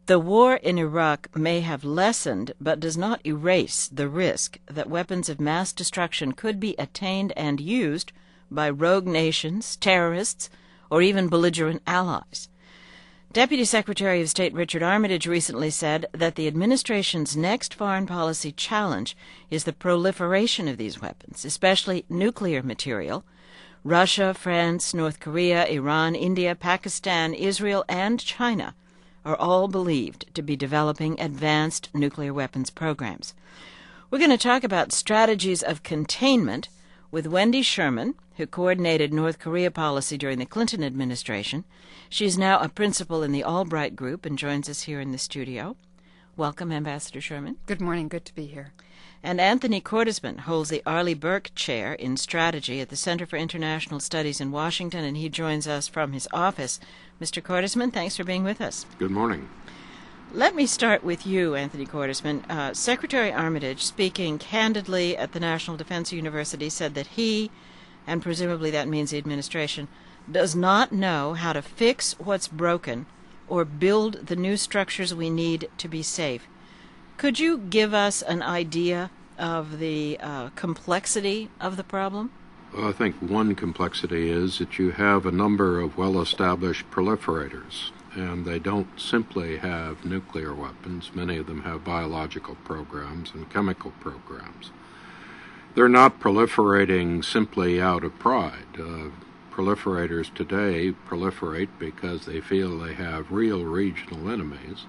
The war in Iraq may have lessened but does not erase the risk that weapons of mass destruction could be attained and used by rogue nations, terrorists, or even belligerent allies. Deputy Secretary of State Richard Armitage recently said that the administration's next foreign policy challenge is the proliferation of these weapons, especially nuclear material. Russia, France, North Korea, Iran, India, Pakistan, Israel, and China are all believed to be developing advanced nuclear weapons programs. We're going to talk about strategies of containment with Wendy Sherman, who coordinated North Korea policy during the Clinton administration. She's now a principal in the Albright Group and joins us here in the studio. Welcome, Ambassador Sherman. Good morning. Good to be here. And Anthony Cordesman holds the Arleigh Burke Chair in Strategy at the Center for International Studies in Washington, and he joins us from his office. Mr. Cordesman, thanks for being with us. Good morning. Let me start with you, Anthony Cordesman. Secretary Armitage, speaking candidly at the National Defense University, said that he, and presumably that means the administration, does not know how to fix what's broken or build the new structures we need to be safe. Could you give us an idea of the complexity of the problem? Well, I think one complexity is that you have a number of well-established proliferators, and they don't simply have nuclear weapons. Many of them have biological programs and chemical programs. They're not proliferating simply out of pride. Proliferators today proliferate because they feel they have real regional enemies,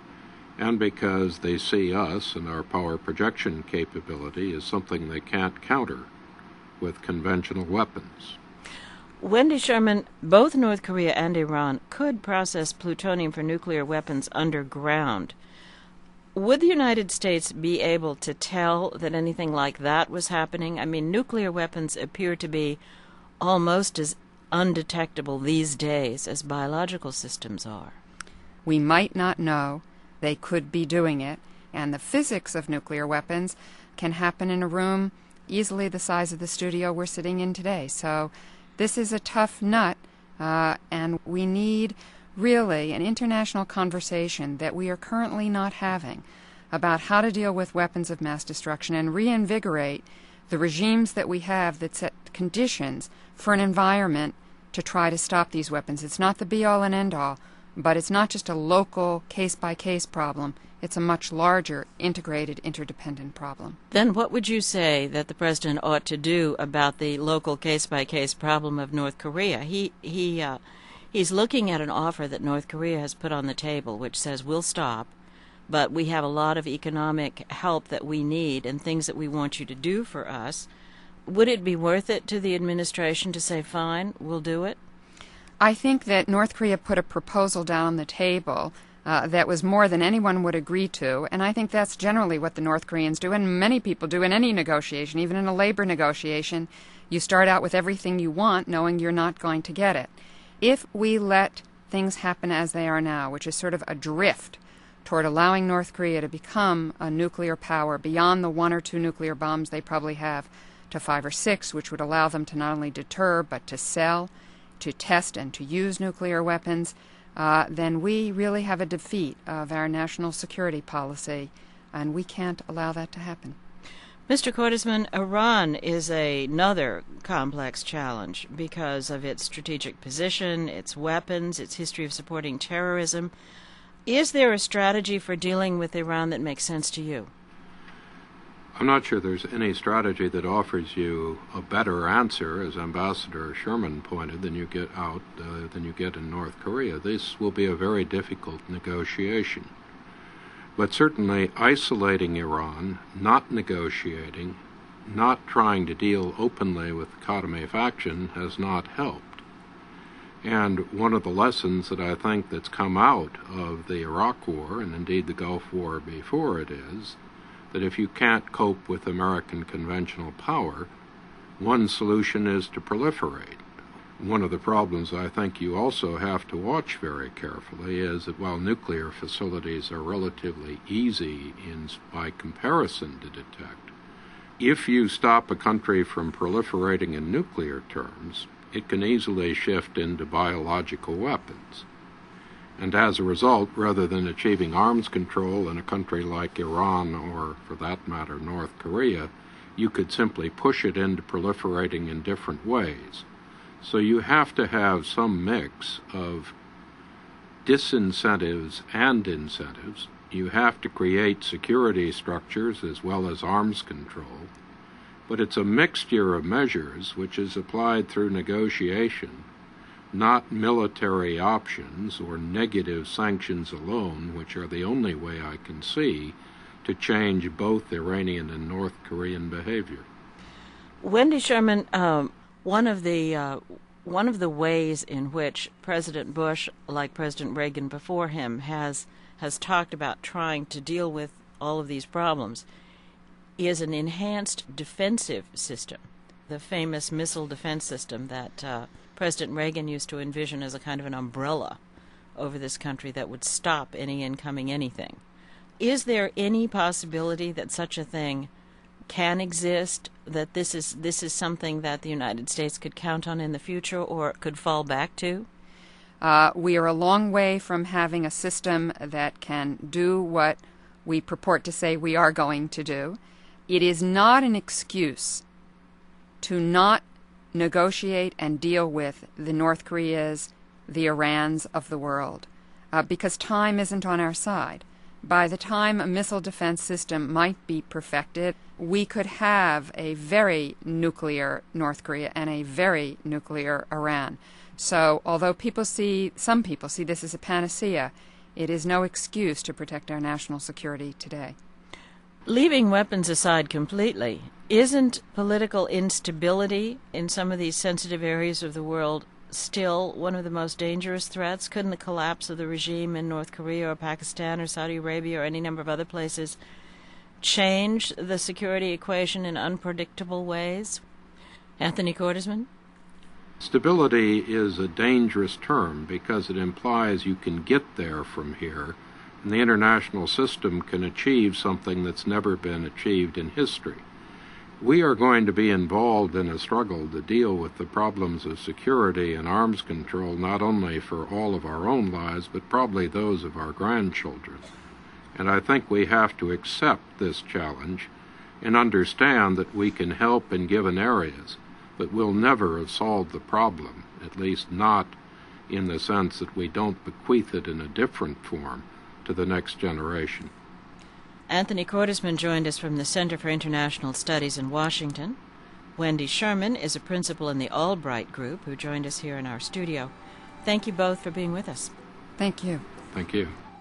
and because they see us and our power projection capability as something they can't counter with conventional weapons. Wendy Sherman, both North Korea and Iran could process plutonium for nuclear weapons underground. Would the United States be able to tell that anything like that was happening? I mean, nuclear weapons appear to be almost as undetectable these days as biological systems are. We might not know. They could be doing it, and the physics of nuclear weapons can happen in a room easily the size of the studio we're sitting in today. So this is a tough nut, and we need really an international conversation that we are currently not having about how to deal with weapons of mass destruction and reinvigorate the regimes that we have that set conditions for an environment to try to stop these weapons. It's not the be-all and end-all, but it's not just a local case-by-case problem. It's a much larger, integrated, interdependent problem. Then what would you say that the president ought to do about the local case-by-case problem of North Korea? He's looking at an offer that North Korea has put on the table, which says we'll stop, but we have a lot of economic help that we need and things that we want you to do for us. Would it be worth it to the administration to say, fine, we'll do it? I think that North Korea put a proposal down on the table that was more than anyone would agree to, and I think that's generally what the North Koreans do, and many people do in any negotiation, even in a labor negotiation. You start out with everything you want, knowing you're not going to get it. If we let things happen as they are now, which is sort of a drift toward allowing North Korea to become a nuclear power beyond the 1 or 2 nuclear bombs they probably have to 5 or 6, which would allow them to not only deter but to sell, to test and to use nuclear weapons, then we really have a defeat of our national security policy, and we can't allow that to happen. Mr. Cordesman, Iran is another complex challenge because of its strategic position, its weapons, its history of supporting terrorism. Is there a strategy for dealing with Iran that makes sense to you? I'm not sure there's any strategy that offers you a better answer, as Ambassador Sherman pointed, than you get in North Korea. This will be a very difficult negotiation. But certainly isolating Iran, not negotiating, not trying to deal openly with the Khatami faction has not helped. And one of the lessons that I think that's come out of the Iraq War, and indeed the Gulf War before it, is that if you can't cope with American conventional power, one solution is to proliferate. One of the problems I think you also have to watch very carefully is that while nuclear facilities are relatively easy by comparison to detect, if you stop a country from proliferating in nuclear terms, it can easily shift into biological weapons. And as a result, rather than achieving arms control in a country like Iran or, for that matter, North Korea, you could simply push it into proliferating in different ways. So you have to have some mix of disincentives and incentives. You have to create security structures as well as arms control. But it's a mixture of measures which is applied through negotiation, not military options or negative sanctions alone, which are the only way I can see to change both Iranian and North Korean behavior. Wendy Sherman, one of the ways in which President Bush, like President Reagan before him, has talked about trying to deal with all of these problems is an enhanced defensive system, the famous missile defense system that President Reagan used to envision as a kind of an umbrella over this country that would stop any incoming anything. Is there any possibility that such a thing can exist, that this is something that the United States could count on in the future or could fall back to? We are a long way from having a system that can do what we purport to say we are going to do. It is not an excuse to not negotiate and deal with the North Koreas, the Irans of the world, because time isn't on our side. By the time a missile defense system might be perfected, we could have a very nuclear North Korea and a very nuclear Iran. So although some people see this as a panacea, it is no excuse to protect our national security today. Leaving weapons aside completely, isn't political instability in some of these sensitive areas of the world still one of the most dangerous threats? Couldn't the collapse of the regime in North Korea or Pakistan or Saudi Arabia or any number of other places change the security equation in unpredictable ways? Anthony Cordesman? Stability is a dangerous term because it implies you can get there from here, and the international system can achieve something that's never been achieved in history. We are going to be involved in a struggle to deal with the problems of security and arms control, not only for all of our own lives, but probably those of our grandchildren. And I think we have to accept this challenge and understand that we can help in given areas, but we'll never have solved the problem, at least not in the sense that we don't bequeath it in a different form to the next generation. Anthony Cordesman joined us from the Center for International Studies in Washington. Wendy Sherman is a principal in the Albright Group who joined us here in our studio. Thank you both for being with us. Thank you. Thank you.